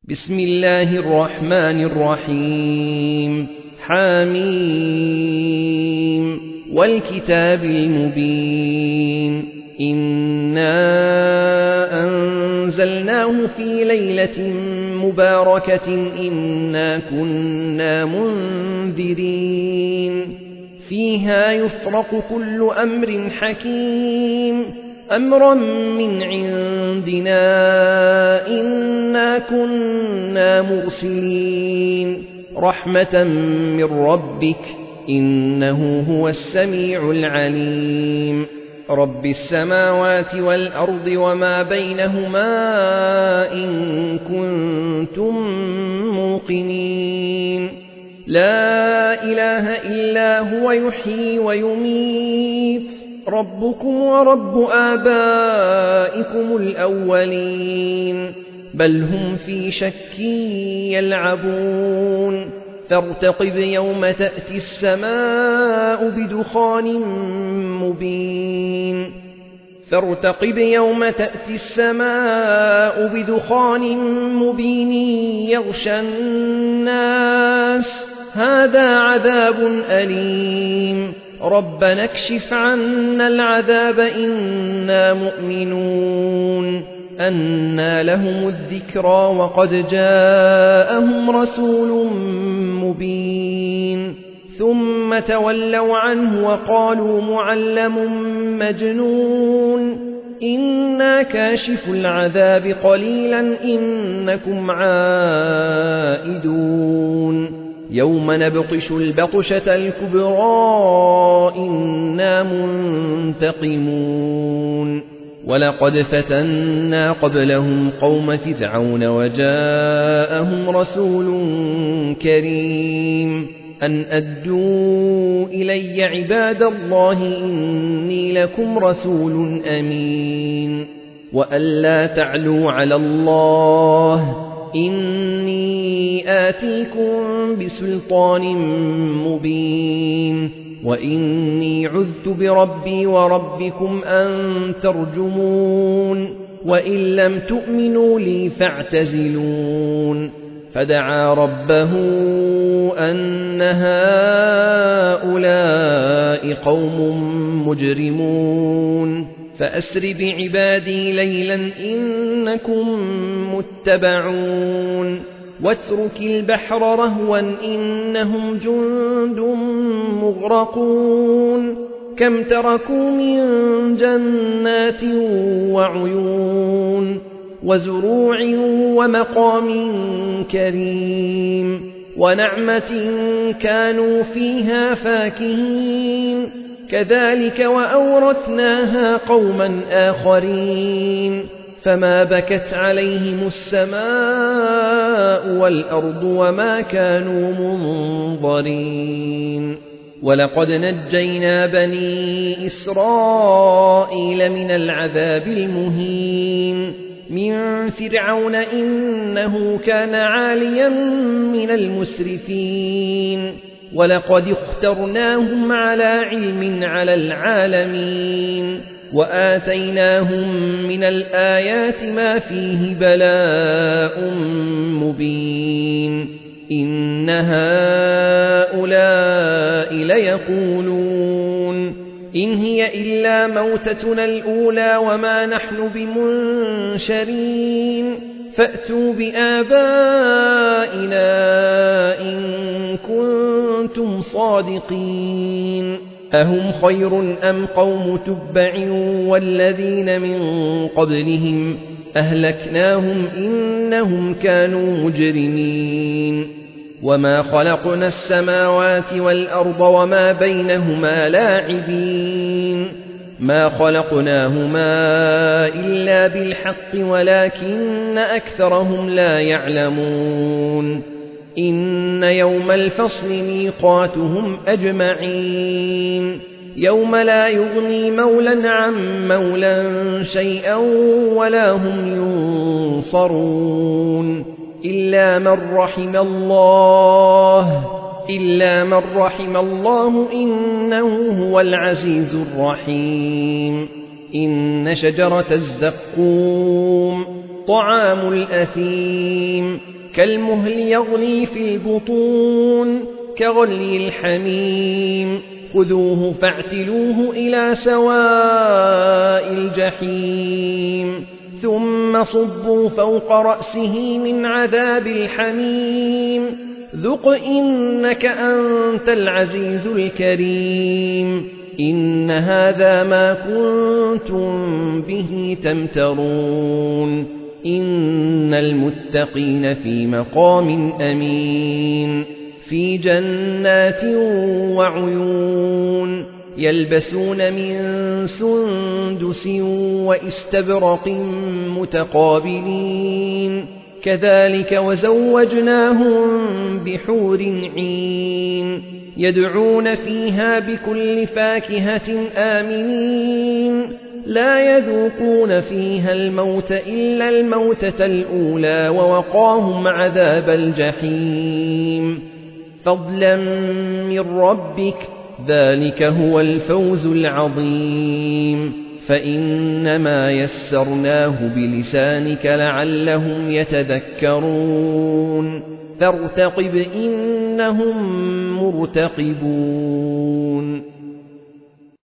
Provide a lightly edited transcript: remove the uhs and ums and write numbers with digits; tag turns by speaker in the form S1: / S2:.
S1: بسم الله الرحمن الرحيم حميم والكتاب المبين إنا أنزلناه في ليلة مباركة إنا كنا منذرين فيها يفرق كل أمر حكيم أمرا من عندنا إنا كنا مرسلين رحمة من ربك إنه هو السميع العليم رب السماوات والأرض وما بينهما إن كنتم موقنين لا إله إلا هو يحيي ويميت ربكم ورب آبائكم الأولين بل هم في شك يلعبون فارتقب يوم تأتي السماء بدخان مبين يغشى الناس هذا عذاب أليم ربنا اكشف عنا العذاب إنا مؤمنون أنى لهم الذكرى وقد جاءهم رسول مبين ثم تولوا عنه وقالوا معلم مجنون إنا كاشف العذاب قليلا إنكم عائدون يوم نبطش البطشة الكبرى إنا منتقمون ولقد فتنا قبلهم قوم فرعون وجاءهم رسول كريم أن أدوا إلي عباد الله إني لكم رسول أمين وأن لا تعلوا على الله إني آتيكم بسلطان مبين وإني عذت بربي وربكم أن ترجمون وإن لم تؤمنوا لي فاعتزلون فدعا ربه أن هؤلاء قوم مجرمون فأسر بعبادي ليلا إنكم متبعون واترك البحر رهوا إنهم جند مغرقون كم تركوا من جنات وعيون وزروع ومقام كريم ونعمة كانوا فيها فاكهين كذلك وأورثناها قوما آخرين فما بكت عليهم السماء والأرض وما كانوا منظرين ولقد نجينا بني إسرائيل من العذاب المهين من فرعون إنه كان عاليا من المسرفين ولقد اخترناهم على علم على العالمين وآتيناهم من الآيات ما فيه بلاء مبين إن هؤلاء ليقولون إن هي إلا موتتنا الأولى وما نحن بمنشرين فأتوا بآبائنا إن كنتم صادقين أهم خير أم قوم تبع والذين من قبلهم أهلكناهم إنهم كانوا مجرمين وما خلقنا السماوات والأرض وما بينهما لاعبين ما خلقناهما إلا بالحق ولكن أكثرهم لا يعلمون إن يوم الفصل ميقاتهم أجمعين يوم لا يغني مولا عن مولا شيئا ولا هم ينصرون إلا من رحم الله إنه هو العزيز الرحيم إن شجرة الزقوم طعام الأثيم كالمهل يغلي في البطون كغلي الحميم خذوه فاعتلوه إلى سواء الجحيم ثم صبوا فوق رأسه من عذاب الحميم ذق إنك أنت العزيز الكريم إن هذا ما كنتم به تمترون إن المتقين في مقام أمين في جنات وعيون يلبسون من سندس واستبرق متقابلين كذلك وزوجناهم بحور عين يدعون فيها بكل فاكهة آمنين لا يذوقون فيها الموت إلا الموتة الأولى ووقاهم عذاب الجحيم فضلا من ربك ذلك هو الفوز العظيم فإنما يسرناه بلسانك لعلهم يتذكرون فارتقب إنهم مرتقبون